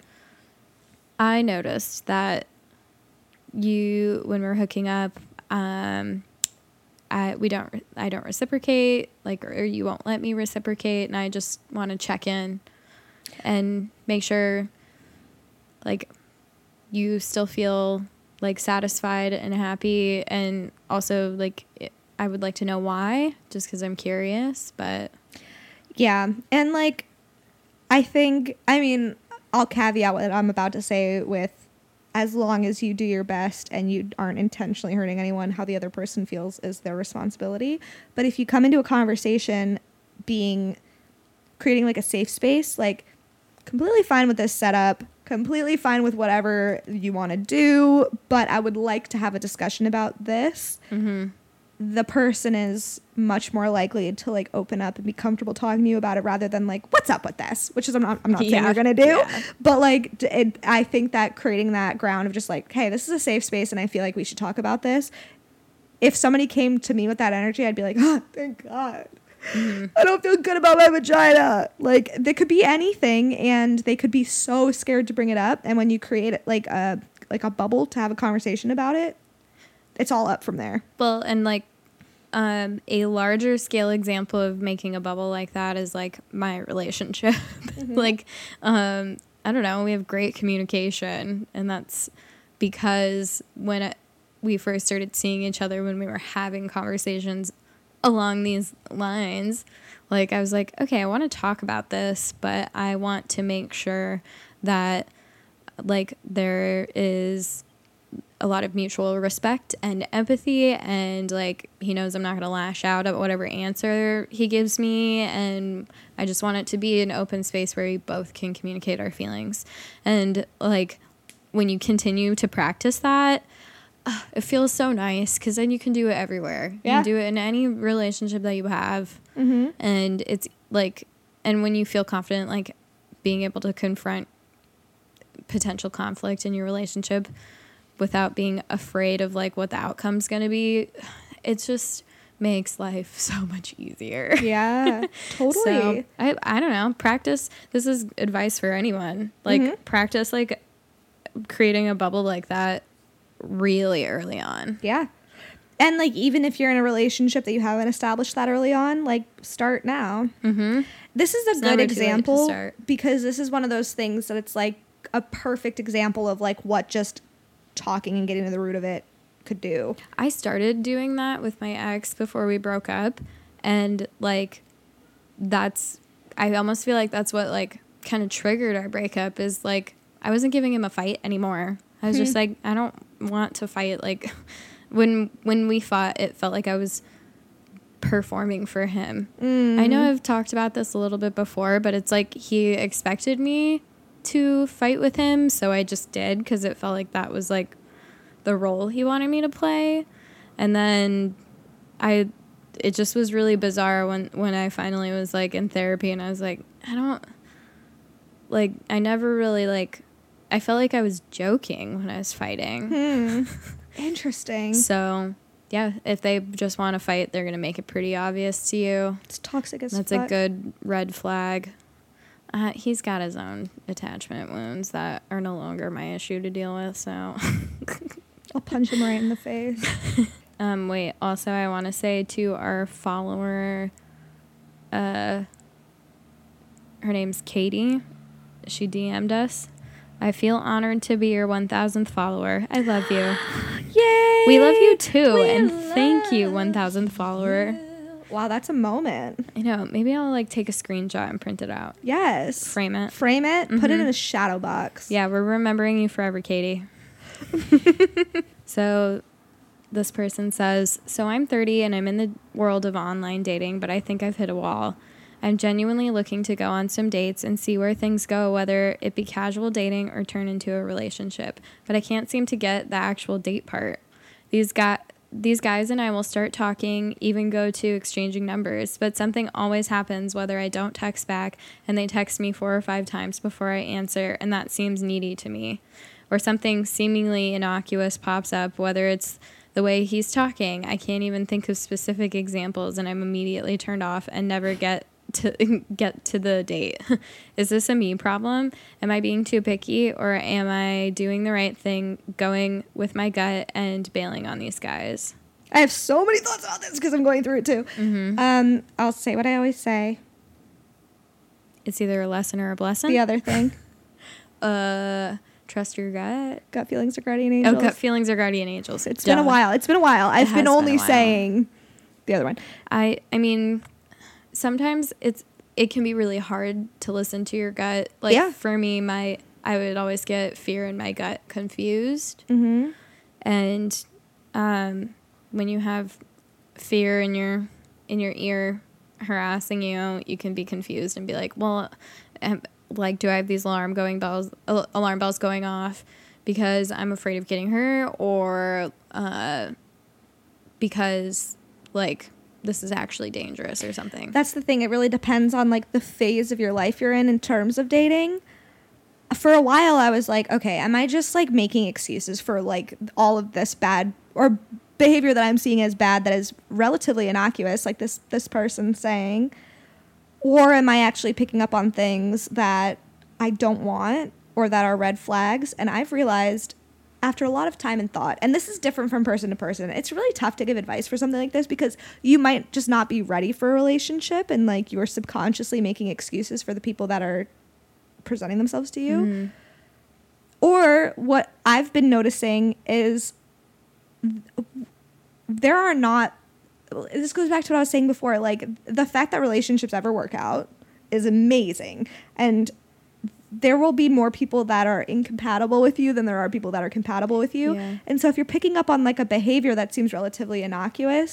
I noticed that you, when we're hooking up, um, I, we don't, I don't reciprocate, like, or you won't let me reciprocate. And I just want to check in and make sure, like, you still feel like satisfied and happy. And also, like, it, I would like to know why, just because I'm curious. But yeah. And like, I think, I mean, I'll caveat what I'm about to say with, as long as you do your best and you aren't intentionally hurting anyone, how the other person feels is their responsibility. But if you come into a conversation being, creating like a safe space, like completely fine with this setup, completely fine with whatever you want to do, but I would like to have a discussion about this. mm-hmm. The person is much more likely to like open up and be comfortable talking to you about it rather than like, what's up with this? Which is, I'm not, I'm not saying Yeah. you're going to do, Yeah. but like, it, I think that creating that ground of just like, hey, this is a safe space and I feel like we should talk about this. If somebody came to me with that energy, I'd be like, oh, thank God. Mm-hmm. I don't feel good about my vagina. Like, there could be anything and they could be so scared to bring it up. And when you create like a, like a bubble to have a conversation about it, it's all up from there. Well, and like um, a larger scale example of making a bubble like that is like my relationship. Mm-hmm. Like, um, I don't know, we have great communication, and that's because when it, we first started seeing each other, when we were having conversations along these lines, like I was like, okay, I want to talk about this, but I want to make sure that like there is a lot of mutual respect and empathy, and like he knows I'm not going to lash out at whatever answer he gives me, and I just want it to be an open space where we both can communicate our feelings. And like when you continue to practice that, uh, it feels so nice, because then you can do it everywhere. Yeah. You can do it in any relationship that you have. Mm-hmm. And it's like, and when you feel confident, like being able to confront potential conflict in your relationship without being afraid of like what the outcome's going to be, it just makes life so much easier. Yeah, totally. So I, I don't know, practice. This is advice for anyone. Like Mm-hmm. practice like creating a bubble like that really early on. Yeah. And like, even if you're in a relationship that you haven't established that early on, like start now. Mm-hmm. This is a It's good never too late to example start. because this is one of those things that it's like a perfect example of like what just talking and getting to the root of it could do. I started doing that with my ex before we broke up, and like that's, I almost feel like that's what like kind of triggered our breakup, is like I wasn't giving him a fight anymore. I was just like, I don't want to fight. Like when when we fought, it felt like I was performing for him. Mm. I know I've talked about this a little bit before, but it's like he expected me to fight with him, so I just did, because it felt like that was like the role he wanted me to play. And then I it just was really bizarre when when I finally was like in therapy, and I was like, I don't like I never really like I felt like I was joking when I was fighting. Hmm. Interesting. So yeah, if they just want to fight, they're gonna make it pretty obvious to you. It's toxic as That's fuck. a good red flag. Uh, he's got his own attachment wounds that are no longer my issue to deal with, so. I'll punch him right in the face. um, wait, also I want to say to our follower, uh, her name's Katie. She D M'd us. I feel honored to be your one thousandth follower. I love you. Yay! We love you too, We and love thank you, one thousandth follower. Wow, that's a moment. I know. Maybe I'll like take a screenshot and print it out. Yes. Frame it. Frame it. Mm-hmm. Put it in a shadow box. Yeah, we're remembering you forever, Katie. So this person says, so I'm thirty and I'm in the world of online dating, but I think I've hit a wall. I'm genuinely looking to go on some dates and see where things go, whether it be casual dating or turn into a relationship. But I can't seem to get the actual date part. These got these guys and I will start talking, even go to exchanging numbers, but something always happens whether I don't text back and they text me four or five times before I answer, and that seems needy to me. Or something seemingly innocuous pops up, whether it's the way he's talking. I can't even think of specific examples, and I'm immediately turned off and never get to get to the date. Is this a me problem? Am I being too picky, or am I doing the right thing, going with my gut and bailing on these guys? I have so many thoughts about this because I'm going through it too. Mm-hmm. Um, I'll say what I always say. It's either a lesson or a blessing. The other thing. uh, trust your gut. Gut feelings are guardian angels. Oh, gut feelings are guardian angels. It's Duh. been a while. It's been a while. I've been only been saying the other one. I, I mean... Sometimes it's it can be really hard to listen to your gut. Like yeah. for me, my I would always get fear in my gut confused. Mm-hmm. And um, when you have fear in your in your ear harassing you, you can be confused and be like, well, um, like, do I have these alarm going bells alarm bells going off because I'm afraid of getting hurt, or uh, because like this is actually dangerous or something? That's the thing. It really depends on like the phase of your life you're in in terms of dating. For a while, I was like, okay, am I just like making excuses for like all of this bad or behavior that I'm seeing as bad that is relatively innocuous, like this this person saying, or am I actually picking up on things that I don't want or that are red flags? And I've realized after a lot of time and thought, and this is different from person to person, it's really tough to give advice for something like this because you might just not be ready for a relationship and like you're subconsciously making excuses for the people that are presenting themselves to you. Mm-hmm. Or what I've been noticing is there are not, this goes back to what I was saying before, like the fact that relationships ever work out is amazing. And there will be more people that are incompatible with you than there are people that are compatible with you. Yeah. And so if you're picking up on like a behavior that seems relatively innocuous,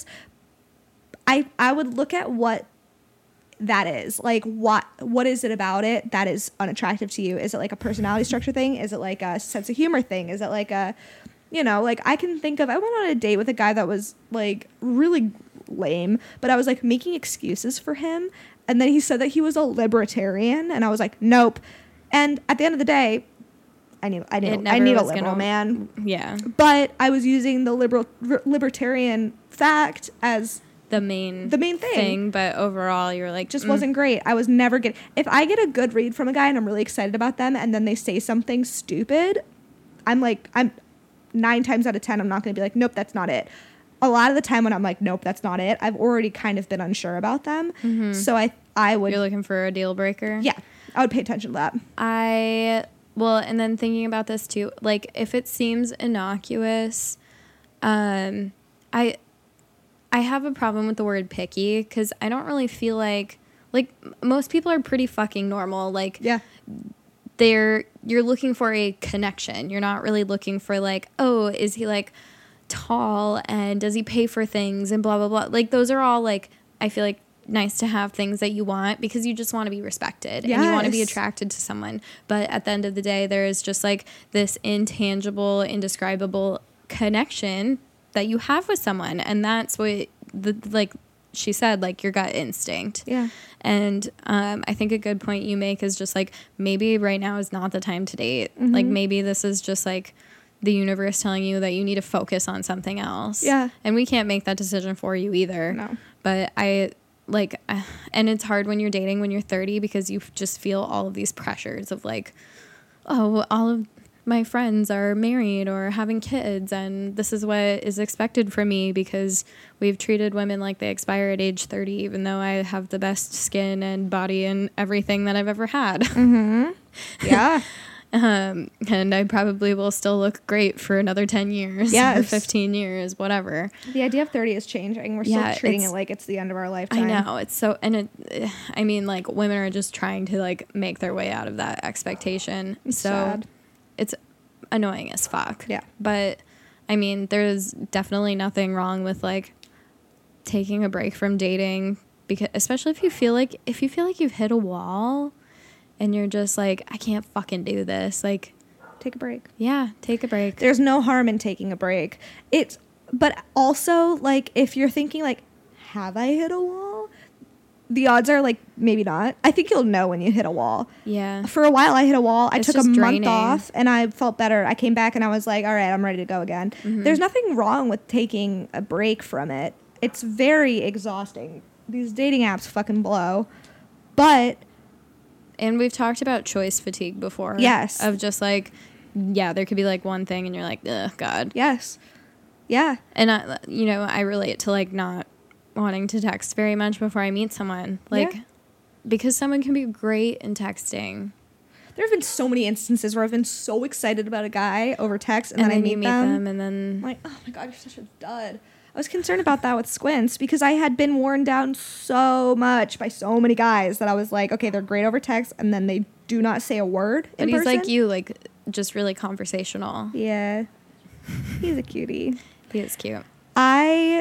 I I would look at what that is. Like what what is it about it that is unattractive to you? Is it like a personality structure thing? Is it like a sense of humor thing? Is it like a, you know, like I can think of, I went on a date with a guy that was like really lame, but I was like making excuses for him. And then he said that he was a libertarian. And I was like, nope. And at the end of the day, I need I need I need a liberal gonna, man. Yeah. But I was using the liberal r- libertarian fact as the main the main thing. thing. But overall, you're like, just mm. wasn't great. I was never getting. If I get a good read from a guy and I'm really excited about them, and then they say something stupid, I'm like, I'm nine times out of ten, I'm not going to be like, nope, that's not it. A lot of the time when I'm like, nope, that's not it, I've already kind of been unsure about them. Mm-hmm. So I I would. You're looking for a deal breaker. Yeah. I would pay attention to that. I, well, and then thinking about this too, like if it seems innocuous, um, I, I have a problem with the word picky because I don't really feel like, like most people are pretty fucking normal. Like, yeah, they're, you're looking for a connection. You're not really looking for like, oh, is he like tall and does he pay for things and blah, blah, blah. Like those are all like, I feel like nice to have things that you want because you just want to be respected yes. and you want to be attracted to someone. But at the end of the day, there is just like this intangible, indescribable connection that you have with someone. And that's what the, like she said, like your gut instinct. Yeah. And um, I think a good point you make is just like, maybe right now is not the time to date. Mm-hmm. Like maybe this is just like the universe telling you that you need to focus on something else. Yeah. And we can't make that decision for you either. No. But I, like, uh, and it's hard when you're dating when you're thirty because you just feel all of these pressures of like, oh, all of my friends are married or having kids and this is what is expected from me because we've treated women like they expire at age thirty, even though I have the best skin and body and everything that I've ever had. Mm-hmm. Yeah. Um, and I probably will still look great for another ten years yes. or fifteen years, whatever. The idea of thirty is changing. We're yeah, still treating it like it's the end of our lifetime. I know. It's so, and it, I mean, like women are just trying to like make their way out of that expectation. It's so sad. It's annoying as fuck. Yeah. But I mean, there's definitely nothing wrong with like taking a break from dating because especially if you feel like, if you feel like you've hit a wall and you're just like, I can't fucking do this. Like, take a break. Yeah, take a break. There's no harm in taking a break. It's but also, like, if you're thinking, like, have I hit a wall? The odds are, like, maybe not. I think you'll know when you hit a wall. Yeah. For a while, I hit a wall. I It's took a just month draining. off, and I felt better. I came back, and I was like, all right, I'm ready to go again. Mm-hmm. There's nothing wrong with taking a break from it. It's very exhausting. These dating apps fucking blow. But... And we've talked about choice fatigue before. Yes. Of just, like, yeah, there could be, like, one thing, and you're like, ugh, God. Yes. Yeah. And, I, you know, I relate to, like, not wanting to text very much before I meet someone. Like, Yeah. because someone can be great in texting. There have been so many instances where I've been so excited about a guy over text, and, And, then, then I you meet, meet them. them, and then... I'm like, oh my God, you're such a dud. I was concerned about that with Squints because I had been worn down so much by so many guys that I was like, okay, they're great over text, and then they do not say a word But in he's person. like you, like, just really conversational. Yeah. He's a cutie. He is cute. I...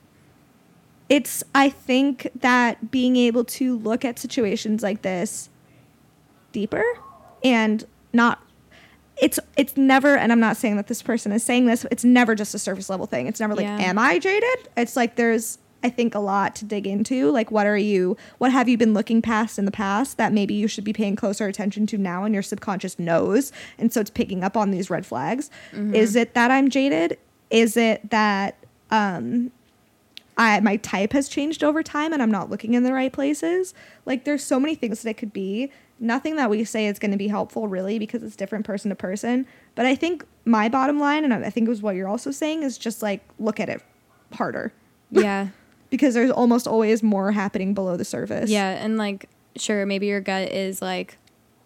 It's, I think that being able to look at situations like this deeper and not... It's it's never, and I'm not saying that this person is saying this, it's never just a surface level thing. It's never like, Yeah. am I jaded? It's like there's, I think, a lot to dig into. Like, what are you, what have you been looking past in the past that maybe you should be paying closer attention to now and your subconscious knows? And so it's picking up on these red flags. Mm-hmm. Is it that I'm jaded? Is it that um, I my type has changed over time and I'm not looking in the right places? Like, there's so many things that it could be. Nothing that we say is going to be helpful, really, because it's different person to person. But I think my bottom line, and I think it was what you're also saying, is just, like, look at it harder. Yeah. Because there's almost always more happening below the surface. Yeah, and, like, sure, maybe your gut is like,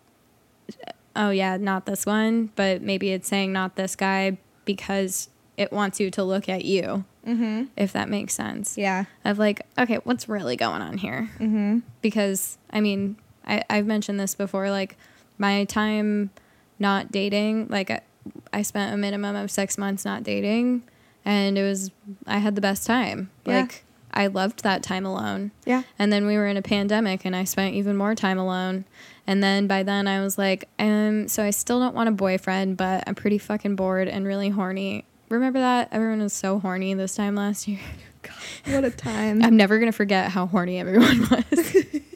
oh, yeah, not this one. But maybe it's saying not this guy because it wants you to look at you. Mm-hmm. If that makes sense. Yeah. Of, like, okay, what's really going on here? Mm-hmm. Because, I mean... I, I've mentioned this before, like, my time not dating, like, I, I spent a minimum of six months not dating, and it was, I had the best time. Yeah. Like, I loved that time alone. Yeah. And then we were in a pandemic, and I spent even more time alone. And then by then I was like, um, so I still don't want a boyfriend, but I'm pretty fucking bored and really horny. Remember that? Everyone was so horny this time last year. God, what a time. I'm never going to forget how horny everyone was.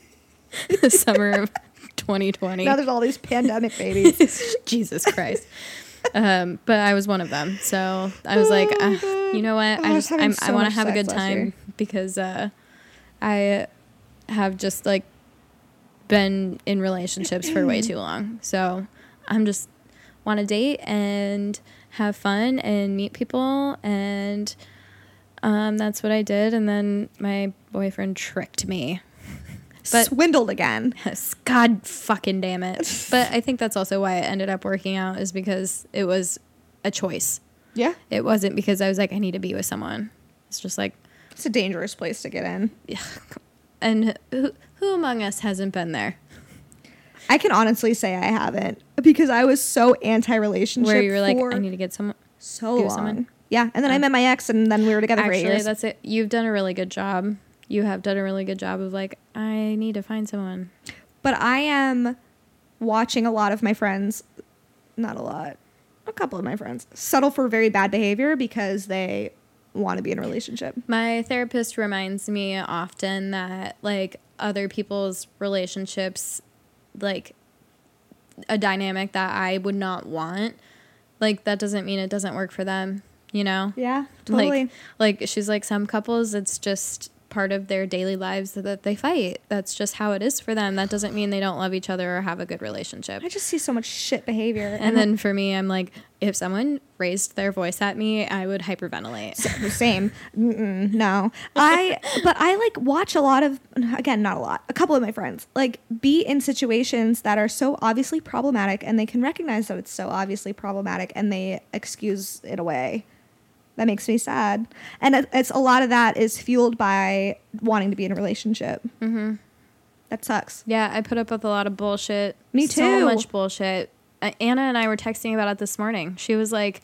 The summer of twenty twenty. Now there's all these pandemic babies. Jesus Christ. Um, but I was one of them. So I was like, uh, you know what? Oh, I I was just, having I'm, so I want to much have a sex good last time year. because uh, I have just like been in relationships for way too long. So I'm just want to date and have fun and meet people. And um, that's what I did. And then my boyfriend tricked me. But Swindled again. yes, God fucking damn it. But I think that's also why it ended up working out is because it was a choice. Yeah. It wasn't because I was like, I need to be with someone. It's just like, It's a dangerous place to get in. and who, who among us hasn't been there? I can honestly say I haven't because I was so anti-relationship Where you were like, for I need to get someone. so be with long. someone? Yeah, and then I Um, met my ex, and then we were together for eight Actually, years. that's it. You've done a really good job. You have done a really good job of like, I need to find someone. But I am watching a lot of my friends, not a lot, a couple of my friends, settle for very bad behavior because they want to be in a relationship. My therapist reminds me often that like other people's relationships, like a dynamic that I would not want, like that doesn't mean it doesn't work for them, you know? Yeah, totally. Like, like she's like, some couples, it's just part of their daily lives that they fight. That's just how it is for them. That doesn't mean they don't love each other or have a good relationship. I just see so much shit behavior. And then for me, I'm like, if someone raised their voice at me, I would hyperventilate. Same. Mm-mm, no. I, but I like watch a lot of, again, not a lot, a couple of my friends, like be in situations that are so obviously problematic and they can recognize that it's so obviously problematic and they excuse it away. That makes me sad. And it- it's a lot of that is fueled by wanting to be in a relationship. Mm-hmm. That sucks. Yeah, I put up with a lot of bullshit. Me So too. much bullshit. Uh, Anna and I were texting about it this morning. She was like,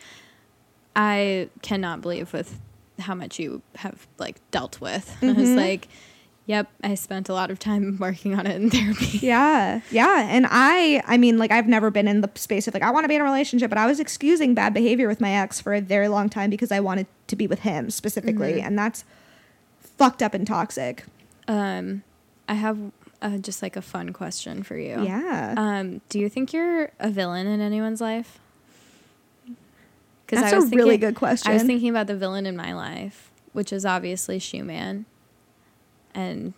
I cannot believe with how much you have like dealt with. And I was like, Yep, I spent a lot of time working on it in therapy. Yeah, yeah. And I, I mean, like, I've never been in the space of, like, I want to be in a relationship, but I was excusing bad behavior with my ex for a very long time because I wanted to be with him specifically. Mm-hmm. And that's fucked up and toxic. Um, I have uh, just, like, a fun question for you. Yeah. Um, do you think you're a villain in anyone's life? That's I was a thinking, really good question. I was thinking about the villain in my life, which is obviously Shoe Man. And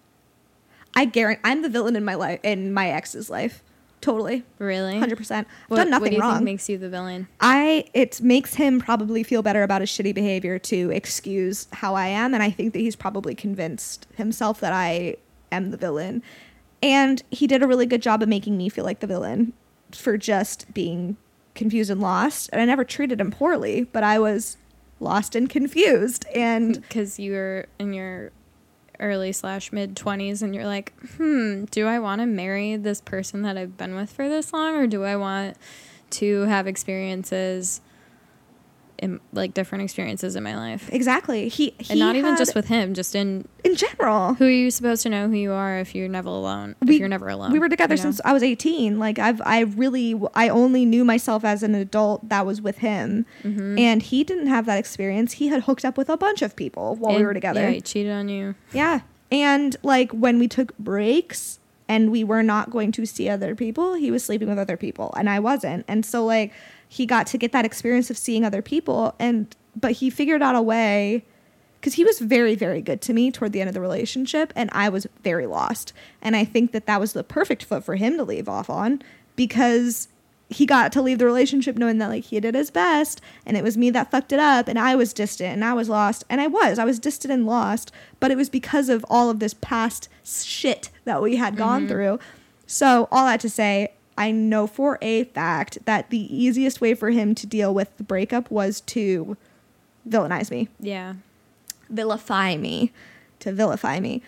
I guarantee I'm the villain in my life, in my ex's life. Totally. Really? one hundred percent. I've what, done nothing what do you wrong. think makes you the villain? I, it makes him probably feel better about his shitty behavior to excuse how I am. And I think that he's probably convinced himself that I am the villain. And he did a really good job of making me feel like the villain for just being confused and lost. And I never treated him poorly, but I was lost and confused. And because you were in your early slash mid twenties and you're like, hmm, do I want to marry this person that I've been with for this long, or do I want to have experiences in, like, different experiences in my life? Exactly. He, he and not even had, just with him, just in in general. Who are you supposed to know who you are if you're never alone? We, if you're never alone. We were together you know? since I was eighteen. Like, I've I really I only knew myself as an adult that was with him, mm-hmm. and he didn't have that experience. He had hooked up with a bunch of people while and, we were together. Yeah, he cheated on you. Yeah, and like when we took breaks and we were not going to see other people, he was sleeping with other people, and I wasn't. And so like he got to get that experience of seeing other people, and but he figured out a way. Because he was very, very good to me toward the end of the relationship, and I was very lost. And I think that that was the perfect foot for him to leave off on, because he got to leave the relationship knowing that, like, he did his best, and it was me that fucked it up, and I was distant, and I was lost. And I was. I was distant and lost, but it was because of all of this past shit that we had gone mm-hmm. through. So all that to say, I know for a fact that the easiest way for him to deal with the breakup was to villainize me. Yeah. vilify me to vilify me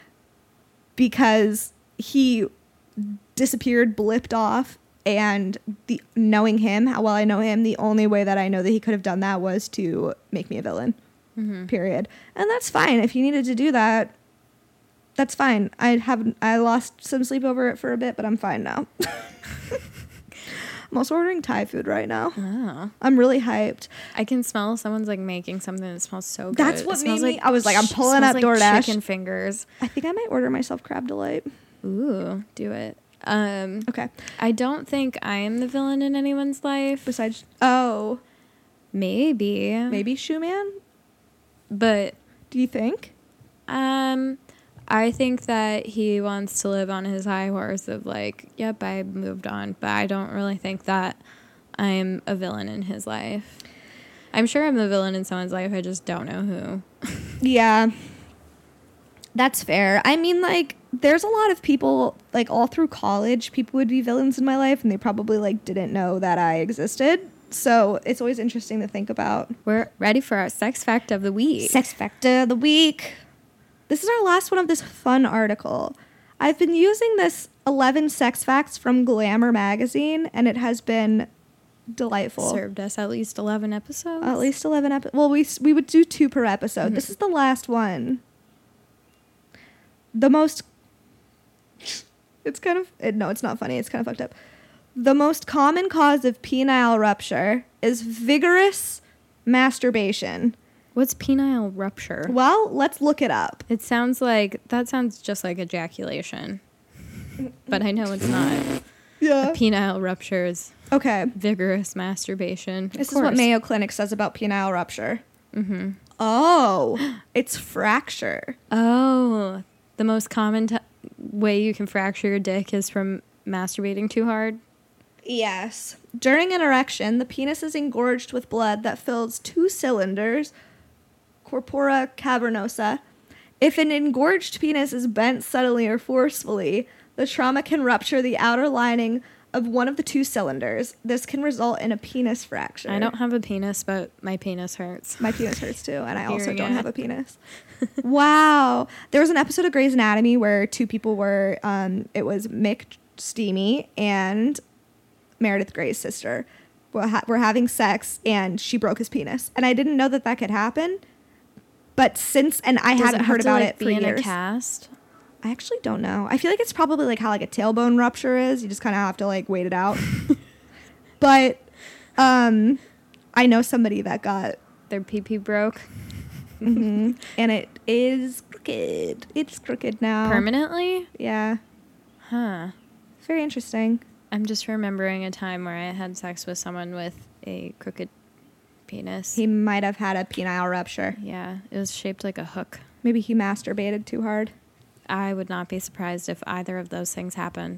because he disappeared, blipped off, and the knowing him, how well I know him, the only way that I know that he could have done that was to make me a villain. Mm-hmm. Period. And that's fine. If he needed to do that, that's fine. I have I lost some sleep over it for a bit, but I'm fine now. I'm also ordering Thai food right now. Oh. I'm really hyped. I can smell someone's like making something that smells so good. That's what it made me. like, I was like, I'm pulling up like DoorDash. Chicken fingers. I think I might order myself Crab Delight. Ooh, do it. Um, okay. I don't think I am the villain in anyone's life. Besides, oh, maybe, maybe Shoe Man. But do you think? Um. I think that he wants to live on his high horse of like, yep, I moved on. But I don't really think that I'm a villain in his life. I'm sure I'm the villain in someone's life. I just don't know who. Yeah. That's fair. I mean, like, there's a lot of people, like, all through college, people would be villains in my life, and they probably, like, didn't know that I existed. So it's always interesting to think about. We're ready for our sex fact of the week. Sex fact of the week. This is our last one of this fun article. I've been using this eleven sex facts from Glamour magazine, and it has been delightful. Served us at least eleven episodes. At least eleven episodes. Well, we we would do two per episode. Mm-hmm. This is the last one. The most... It's kind of... It, no, it's not funny. It's kind of fucked up. The most common cause of penile rupture is vigorous masturbation. What's penile rupture? Well, let's look it up. It sounds like... That sounds just like ejaculation. But I know it's not. Yeah. A penile rupture is... Okay. Vigorous masturbation. This is what Mayo Clinic says about penile rupture. Mm-hmm. Oh, it's fracture. Oh, the most common t- way you can fracture your dick is from masturbating too hard? Yes. During an erection, the penis is engorged with blood that fills two cylinders, corpora cavernosa. If an engorged penis is bent suddenly or forcefully, the trauma can rupture the outer lining of one of the two cylinders. This can result in a penis fracture. I don't have a penis, but my penis hurts. My penis hurts too, and I also Hearing don't it. have a penis. Wow. There was an episode of Grey's Anatomy where two people were, um, it was Mick Steamy and Meredith Grey's sister were, ha- were having sex, and she broke his penis. And I didn't know that that could happen. But since, and I Does hadn't it have heard to, about like, it for be in years. a cast? I actually don't know. I feel like it's probably like how like a tailbone rupture is. You just kind of have to like wait it out. But um, I know somebody that got their pee-pee broke. Mm-hmm. And it is crooked. It's crooked now. Permanently? Yeah. Huh. Very interesting. I'm just remembering a time where I had sex with someone with a crooked penis. He might have had a penile rupture. Yeah, it was shaped like a hook. Maybe he masturbated too hard. I would not be surprised if either of those things happened.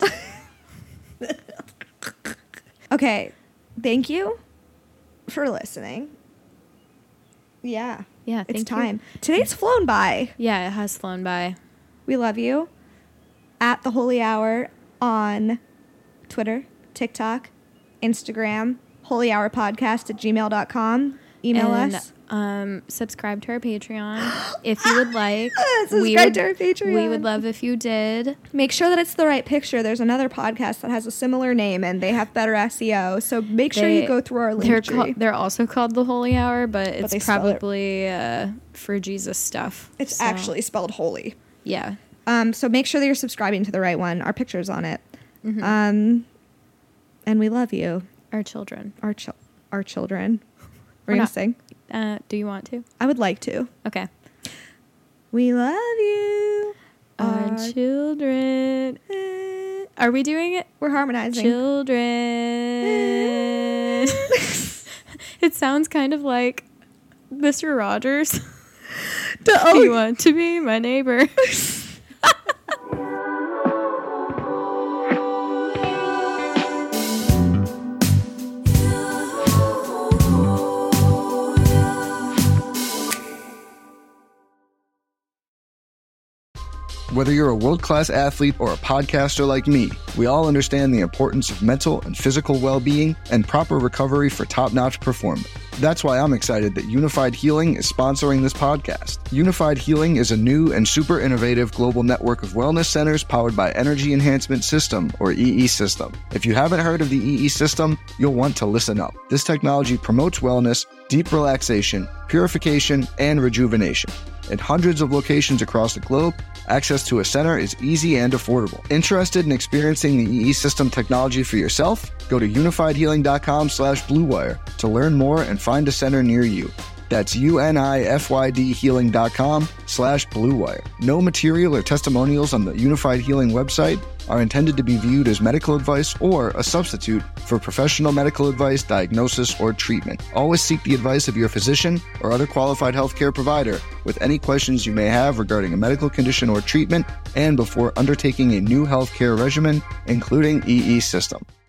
Okay. Thank you for listening. Yeah. Yeah, it's thank time. you. Today's flown by. Yeah, it has flown by. We love you. At The Holy Hour on Twitter, TikTok, Instagram, holy hour podcast at gmail dot com. Email and, us. Um, subscribe to our Patreon if you would like. Subscribe we would, to our Patreon. We would love if you did. Make sure that it's the right picture. There's another podcast that has a similar name and they have better S E O. So make sure They- you go through our link They're, tree. call, they're also called the Holy Hour, but they it's spell it- probably uh, for Jesus stuff. It's So, actually spelled holy. Yeah. Um, so make sure that you're subscribing to the right one. Our picture's on it. Mm-hmm. Um, and we love you. Our children. Our, chil- our children. We're, We're going to not- sing. Uh, do you want to? I would like to. Okay. We love you. Our Our children. eh, Are we doing it? We're harmonizing. Children. It sounds kind of like Mister Rogers. The- Do you oh, want to be my neighbor? Whether you're a world-class athlete or a podcaster like me, we all understand the importance of mental and physical well-being and proper recovery for top-notch performance. That's why I'm excited that Unified Healing is sponsoring this podcast. Unified Healing is a new and super innovative global network of wellness centers powered by Energy Enhancement System, or E E System. If you haven't heard of the E E System, you'll want to listen up. This technology promotes wellness, deep relaxation, purification, and rejuvenation. In hundreds of locations across the globe, access to a center is easy and affordable. Interested in experiencing the E E System technology for yourself? Go to unified healing dot com slash blue wire to learn more and find a center near you. That's U-N-I-F-Y-D healing dot com slash blue wire. No material or testimonials on the Unified Healing website are intended to be viewed as medical advice or a substitute for professional medical advice, diagnosis, or treatment. Always seek the advice of your physician or other qualified healthcare provider with any questions you may have regarding a medical condition or treatment and before undertaking a new healthcare regimen, including E E System.